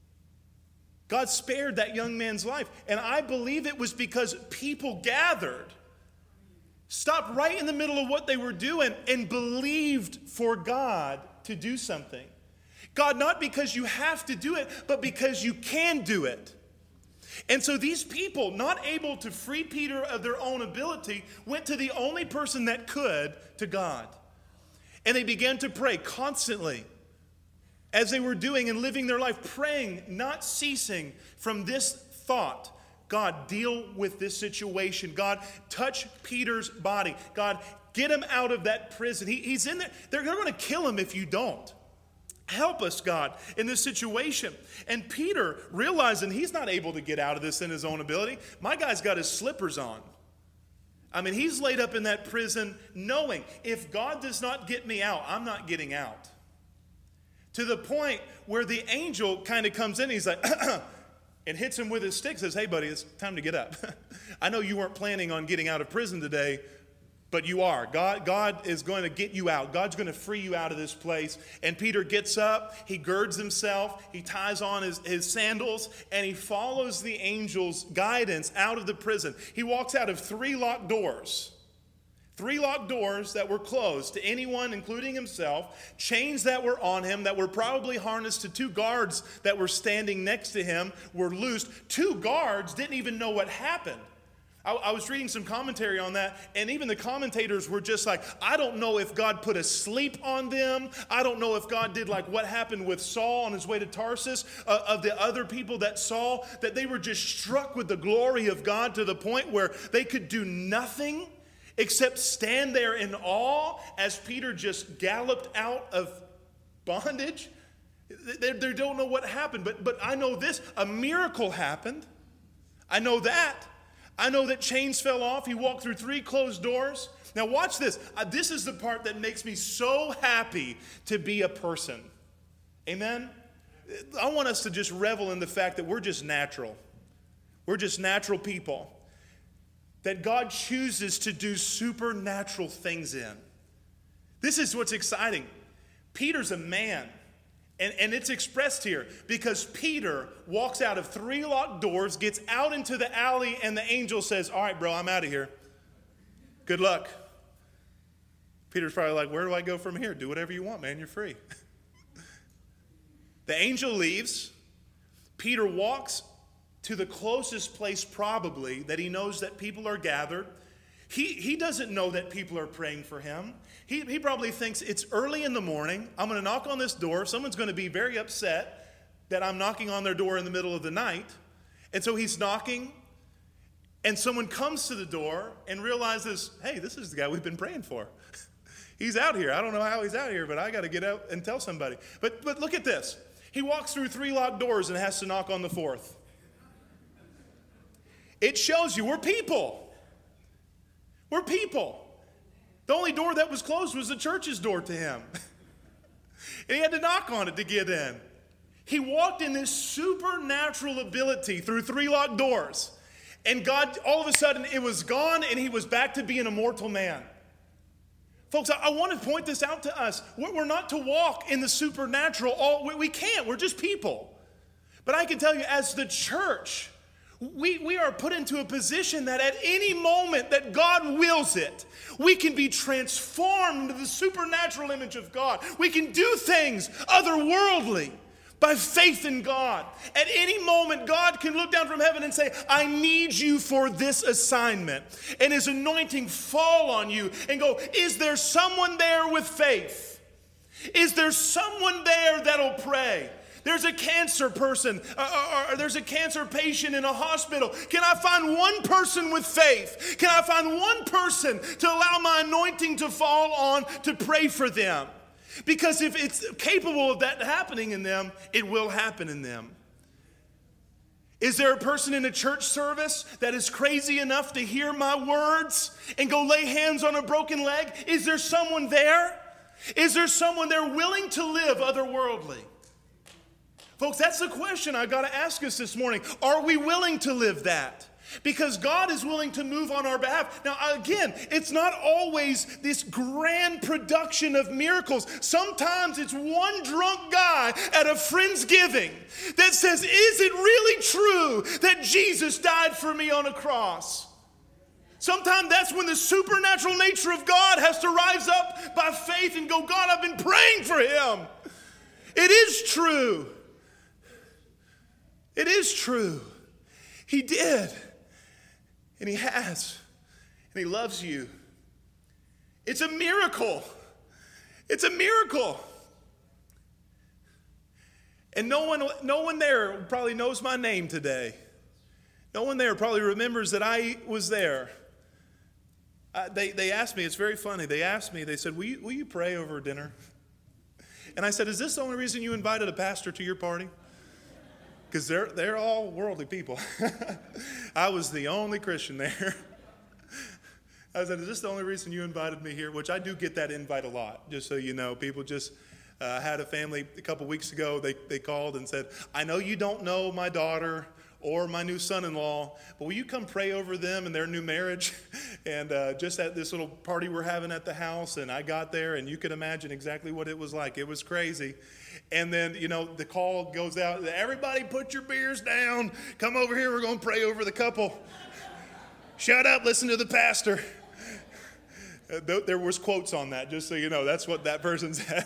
God spared that young man's life. And I believe it was because people gathered, stopped right in the middle of what they were doing, and believed for God to do something. God, not because you have to do it, but because you can do it. And so these people, not able to free Peter of their own ability, went to the only person that could, to God. And they began to pray constantly as they were doing and living their life, praying, not ceasing from this thought. God, deal with this situation. God, touch Peter's body. God, get him out of that prison. He's in there. They're going to kill him if you don't. Help us, God, in this situation. And Peter, realizing he's not able to get out of this in his own ability, my guy's got his slippers on. I mean, he's laid up in that prison knowing if God does not get me out, I'm not getting out. To the point where the angel kind of comes in, he's like, and hits him with his stick, says, hey, buddy, it's time to get up. I know you weren't planning on getting out of prison today, but you are. God is going to get you out. God's going to free you out of this place. And Peter gets up, he girds himself, he ties on his sandals, and he follows the angel's guidance out of the prison. He walks out of 3 locked doors. 3 locked doors that were closed to anyone, including himself, chains that were on him that were probably harnessed to 2 guards that were standing next to him were loosed. 2 guards didn't even know what happened. I was reading some commentary on that, and even the commentators were just like, I don't know if God put a sleep on them. I don't know if God did like what happened with Saul on his way to Tarsus, of the other people that saw that they were just struck with the glory of God to the point where they could do nothing except stand there in awe as Peter just galloped out of bondage? They don't know what happened, but I know this. A miracle happened. I know that. I know that chains fell off. He walked through 3 closed doors. Now watch this. This is the part that makes me so happy to be a person. Amen? I want us to just revel in the fact that we're just natural. We're just natural people that God chooses to do supernatural things in. This is what's exciting. Peter's a man, and it's expressed here because Peter walks out of 3 locked doors, gets out into the alley, and the angel says, all right, bro, I'm out of here. Good luck. Peter's probably like, where do I go from here? Do whatever you want, man. You're free. The angel leaves. Peter walks to the closest place probably that he knows that people are gathered. He doesn't know that people are praying for him. He probably thinks it's early in the morning. I'm going to knock on this door. Someone's going to be very upset that I'm knocking on their door in the middle of the night. And so he's knocking, and someone comes to the door and realizes, hey, this is the guy we've been praying for. He's out here. I don't know how he's out here, but I got to get out and tell somebody. But look at this. He walks through 3 locked doors and has to knock on the 4th. It shows you we're people. We're people. The only door that was closed was the church's door to him. And he had to knock on it to get in. He walked in this supernatural ability through 3 locked doors. And God, all of a sudden, it was gone and he was back to being a mortal man. Folks, I want to point this out to us. We're not to walk in the supernatural. We can't. We're just people. But I can tell you, as the church, we are put into a position that at any moment that God wills it, we can be transformed into the supernatural image of God. We can do things otherworldly by faith in God. At any moment, God can look down from heaven and say, I need you for this assignment. And his anointing fall on you and go, is there someone there with faith? Is there someone there that'll pray? There's a cancer person, or there's a cancer patient in a hospital. Can I find one person with faith? Can I find one person to allow my anointing to fall on to pray for them? Because if it's capable of that happening in them, it will happen in them. Is there a person in a church service that is crazy enough to hear my words and go lay hands on a broken leg? Is there someone there? Is there someone there willing to live otherworldly? Folks, that's the question I got to ask us this morning. Are we willing to live that? Because God is willing to move on our behalf. Now, again, it's not always this grand production of miracles. Sometimes it's one drunk guy at a Friendsgiving that says, is it really true that Jesus died for me on a cross? Sometimes that's when the supernatural nature of God has to rise up by faith and go, God, I've been praying for him. It is true. It is true. He did. And he has. And he loves you. It's a miracle. It's a miracle. And no one there probably knows my name today. No one there probably remembers that I was there. They asked me, it's very funny. They asked me, they said, will you pray over dinner? And I said, is this the only reason you invited a pastor to your party? Because they're all worldly people. I was the only Christian there. I said, is this the only reason you invited me here? Which I do get that invite a lot, just so you know. People just had a family a couple weeks ago. They called and said, I know you don't know my daughter or my new son-in-law, but will you come pray over them and their new marriage? And just at this little party we're having at the house, and I got there, and you could imagine exactly what it was like. It was crazy. And then, the call goes out, everybody put your beers down. Come over here, we're going to pray over the couple. Shut up, listen to the pastor. There was quotes on that, just so you know. That's what that person said.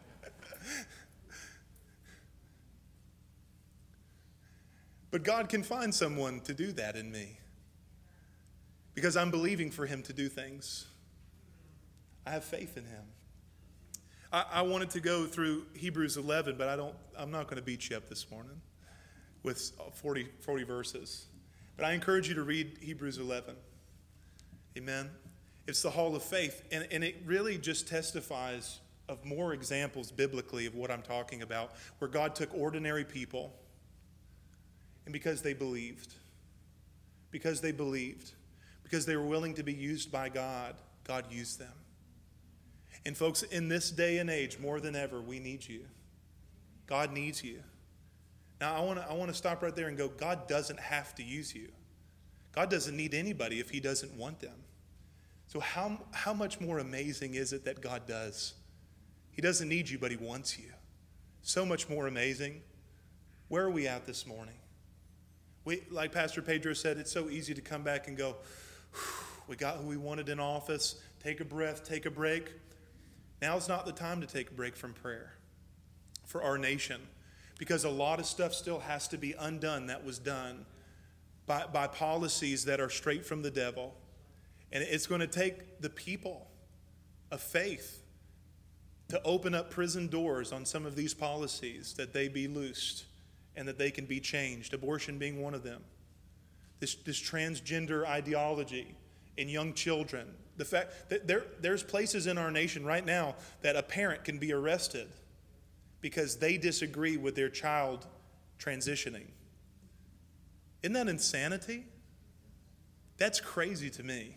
But God can find someone to do that in me. Because I'm believing for him to do things. I have faith in him. I wanted to go through Hebrews 11, but I'm not going to beat you up this morning with 40 verses. But I encourage you to read Hebrews 11. Amen. It's the hall of faith. And it really just testifies of more examples biblically of what I'm talking about, where God took ordinary people, and because they believed, because they were willing to be used by God, God used them. And folks, in this day and age, more than ever, we need you. God needs you. Now, I want to stop right there and go, God doesn't have to use you. God doesn't need anybody if he doesn't want them. So how much more amazing is it that God does? He doesn't need you, but he wants you. So much more amazing. Where are we at this morning? Like Pastor Pedro said, it's so easy to come back and go, we got who we wanted in office, take a breath, take a break. Now's not the time to take a break from prayer for our nation, because a lot of stuff still has to be undone that was done by policies that are straight from the devil. And it's going to take the people of faith to open up prison doors on some of these policies, that they be loosed and that they can be changed, abortion being one of them. This transgender ideology in young children. The fact that there's places in our nation right now that a parent can be arrested because they disagree with their child transitioning. Isn't that insanity? That's crazy to me.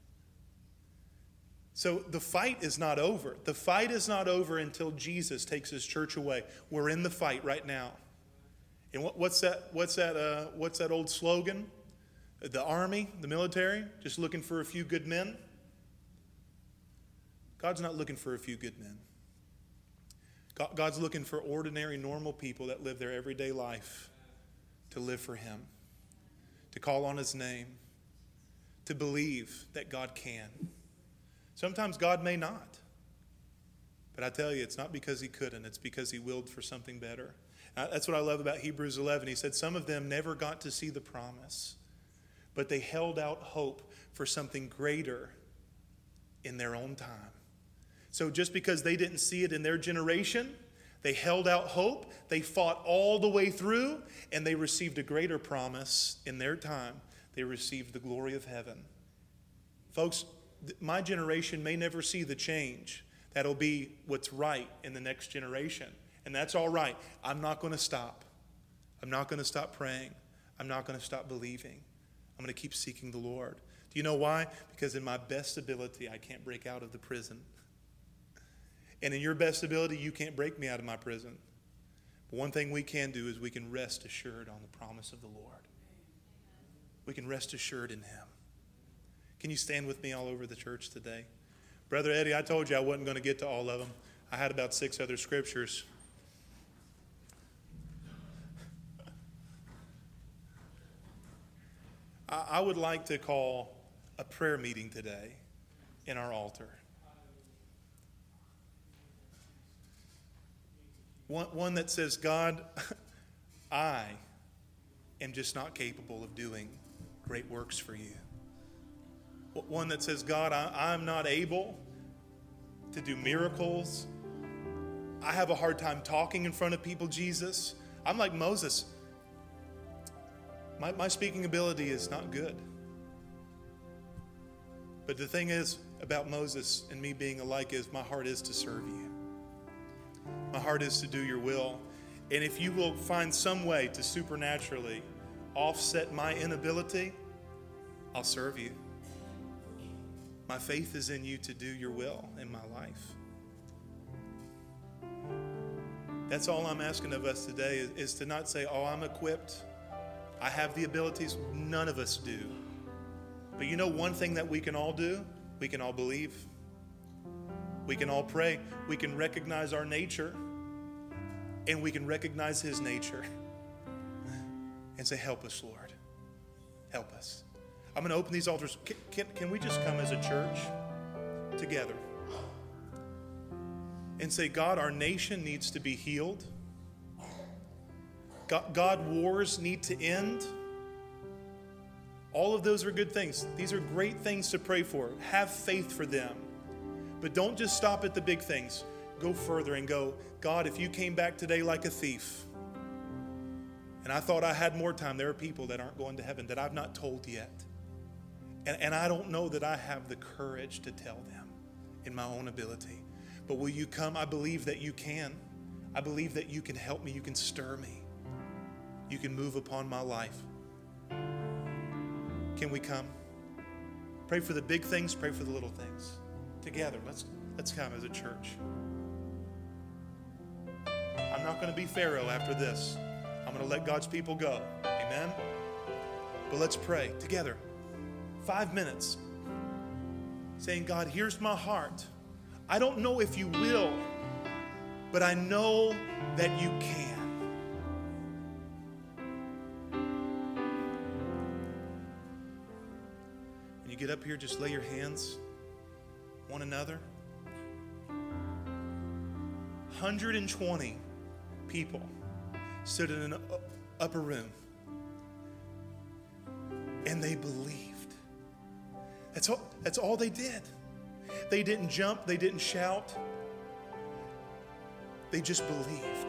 So the fight is not over. The fight is not over until Jesus takes his church away. We're in the fight right now. And what's that old slogan? The army, the military, just looking for a few good men. God's not looking for a few good men. God's looking for ordinary, normal people that live their everyday life to live for him, to call on his name, to believe that God can. Sometimes God may not. But I tell you, it's not because he couldn't. It's because he willed for something better. That's what I love about Hebrews 11. He said some of them never got to see the promise, but they held out hope for something greater in their own time. So just because they didn't see it in their generation, they held out hope, they fought all the way through, and they received a greater promise in their time. They received the glory of heaven. Folks, my generation may never see the change that'll be what's right in the next generation. And that's all right. I'm not going to stop. I'm not going to stop praying. I'm not going to stop believing. I'm going to keep seeking the Lord. Do you know why? Because in my best ability, I can't break out of the prison. And in your best ability, you can't break me out of my prison. But one thing we can do is we can rest assured on the promise of the Lord. We can rest assured in him. Can you stand with me all over the church today? Brother Eddie, I told you I wasn't going to get to all of them. I had about 6 other scriptures. I would like to call a prayer meeting today in our altar. One that says, God, I am just not capable of doing great works for you. One that says, God, I'm not able to do miracles. I have a hard time talking in front of people, Jesus. I'm like Moses. My speaking ability is not good. But the thing is about Moses and me being alike is my heart is to serve you. My heart is to do your will. And if you will find some way to supernaturally offset my inability, I'll serve you. My faith is in you to do your will in my life. That's all I'm asking of us today is to not say, oh, I'm equipped. I have the abilities. None of us do. But you know one thing that we can all do? We can all believe. We can all pray. We can recognize our nature. And we can recognize his nature. And say, help us, Lord. Help us. I'm going to open these altars. Can we just come as a church together and say, God, our nation needs to be healed. God, wars need to end. All of those are good things. These are great things to pray for. Have faith for them. But don't just stop at the big things. Go further and go, God, if you came back today like a thief, and I thought I had more time, there are people that aren't going to heaven that I've not told yet. And I don't know that I have the courage to tell them in my own ability. But will you come? I believe that you can. I believe that you can help me. You can stir me. You can move upon my life. Can we come? Pray for the big things, pray for the little things. Together, let's come as a church. I'm not going to be Pharaoh after this. I'm going to let God's people go. Amen? But let's pray together. 5 minutes. Saying, God, here's my heart. I don't know if you will, but I know that you can. When you get up here, just lay your hands one another. 120 people stood in an upper room, and they believed. That's all they did. They didn't jump, they didn't shout. They just believed.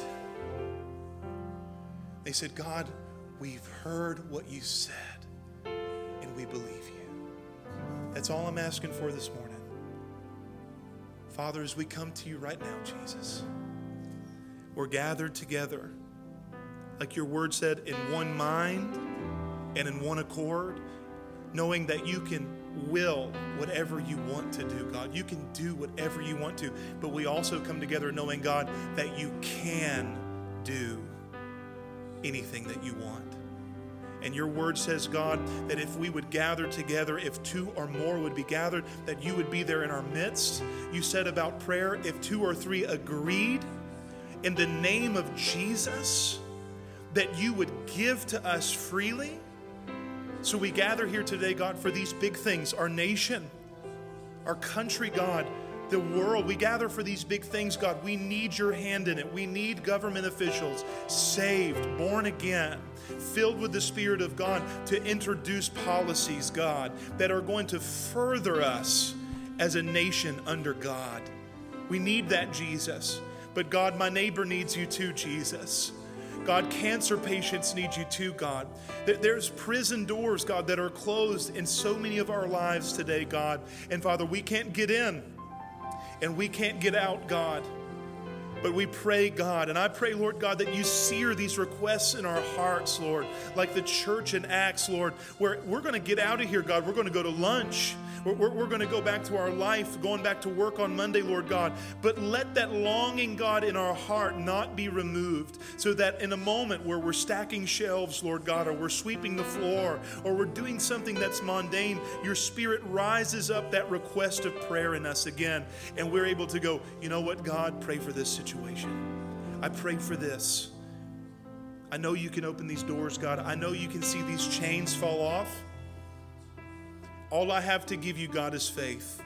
They said, God, we've heard what you said, and we believe you. That's all I'm asking for this morning. Father, as we come to you right now, Jesus, we're gathered together, like your word said, in one mind and in one accord, knowing that you can will whatever you want to do, God. You can do whatever you want to, but we also come together knowing, God, that you can do anything that you want. And your word says, God, that if we would gather together, if 2 or more would be gathered, that you would be there in our midst. You said about prayer, if 2 or 3 agreed in the name of Jesus, that you would give to us freely. So we gather here today, God, for these big things, our nation, our country, God, the world. We gather for these big things, God. We need your hand in it. We need government officials saved, born again, filled with the Spirit of God to introduce policies, God, that are going to further us as a nation under God. We need that, Jesus. But God, my neighbor needs you too, Jesus. God, cancer patients need you too, God. There's prison doors, God, that are closed in so many of our lives today, God. And Father, we can't get in and we can't get out, God. But we pray, God, and I pray, Lord God, that you sear these requests in our hearts, Lord, like the church in Acts, Lord, where we're going to get out of here, God. We're going to go to lunch. We're going to go back to our life, going back to work on Monday, Lord God. But let that longing, God, in our heart not be removed, so that in a moment where we're stacking shelves, Lord God, or we're sweeping the floor, or we're doing something that's mundane, your Spirit rises up that request of prayer in us again. And we're able to go, you know what, God, pray for this situation. I pray for this. I know you can open these doors, God. I know you can see these chains fall off. All I have to give you, God, is faith.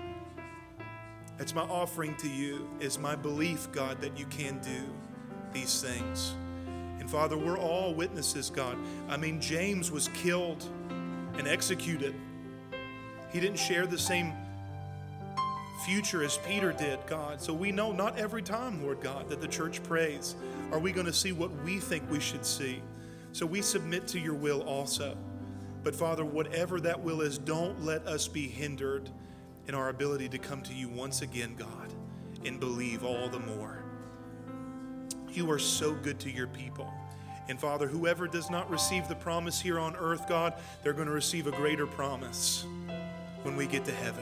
That's my offering to you, is my belief, God, that you can do these things. And Father, we're all witnesses, God. I mean, James was killed and executed. He didn't share the same future as Peter did, God. So we know not every time, Lord God, that the church prays are we going to see what we think we should see. So we submit to your will also. But Father, whatever that will is, don't let us be hindered in our ability to come to you once again, God, and believe all the more. You are so good to your people. And Father, whoever does not receive the promise here on earth, God, they're going to receive a greater promise when we get to heaven.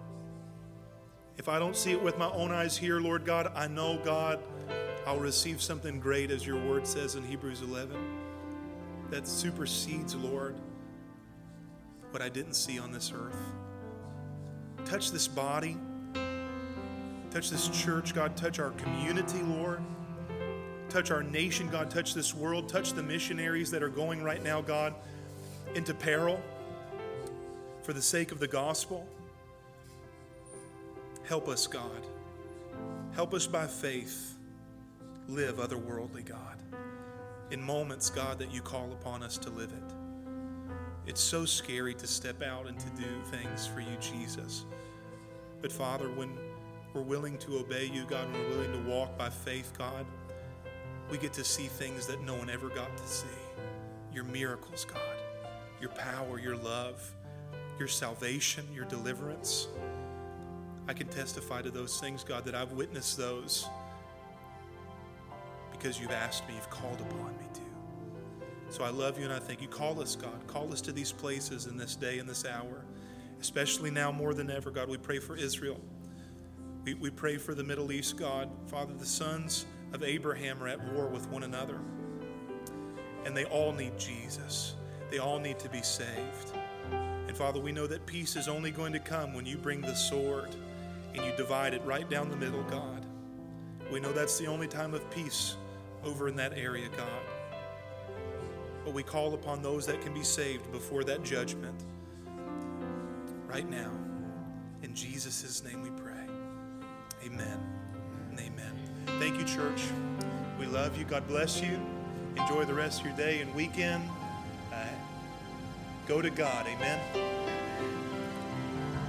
If I don't see it with my own eyes here, Lord God, I know, God, I'll receive something great, as your word says in Hebrews 11, that supersedes, Lord, what I didn't see on this earth. Touch this body. Touch this church, God. Touch our community, Lord. Touch our nation, God. Touch this world. Touch the missionaries that are going right now, God, into peril for the sake of the gospel. Help us, God. Help us by faith live otherworldly, God. In moments, God, that you call upon us to live it. It's so scary to step out and to do things for you, Jesus. But Father, when we're willing to obey you, God, when we're willing to walk by faith, God, we get to see things that no one ever got to see. Your miracles, God, your power, your love, your salvation, your deliverance. I can testify to those things, God, that I've witnessed those because you've asked me, you've called upon me to. So I love you and I thank you. Call us, God. Call us to these places in this day and this hour, especially now more than ever, God. We pray for Israel. We pray for the Middle East, God. Father, the sons of Abraham are at war with one another, and they all need Jesus. They all need to be saved. And Father, we know that peace is only going to come when you bring the sword and you divide it right down the middle, God. We know that's the only time of peace over in that area, God. But we call upon those that can be saved before that judgment right now. In Jesus' name we pray. Amen and amen. Thank you, church. We love you. God bless you. Enjoy the rest of your day and weekend. Go to God. Amen.